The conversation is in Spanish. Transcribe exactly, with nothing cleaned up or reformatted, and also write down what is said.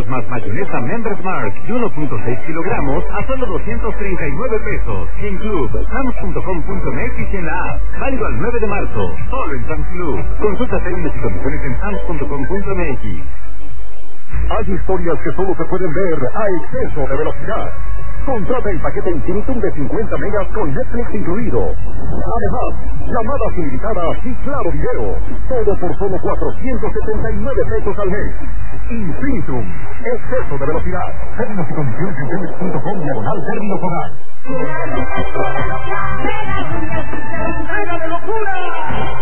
más mayonesa Members Mark de uno punto seis kilogramos a solo doscientos treinta y nueve pesos. Sin Club, Sam's punto com punto m x y en la app. Válido al nueve de marzo. Solo en Sam's Club. Consulta términos y condiciones en Sam's punto com punto m x. Hay historias que solo se pueden ver a exceso de velocidad. Contrata el paquete Infinitum de cincuenta megas con Netflix incluido. Además, llamadas ilimitadas y claro video. Todo por solo cuatrocientos setenta y nueve pesos al mes. Infinitum. Exceso de velocidad. Términos y condiciones en Telmex punto com diagonal término foral. ¡Mega de locura!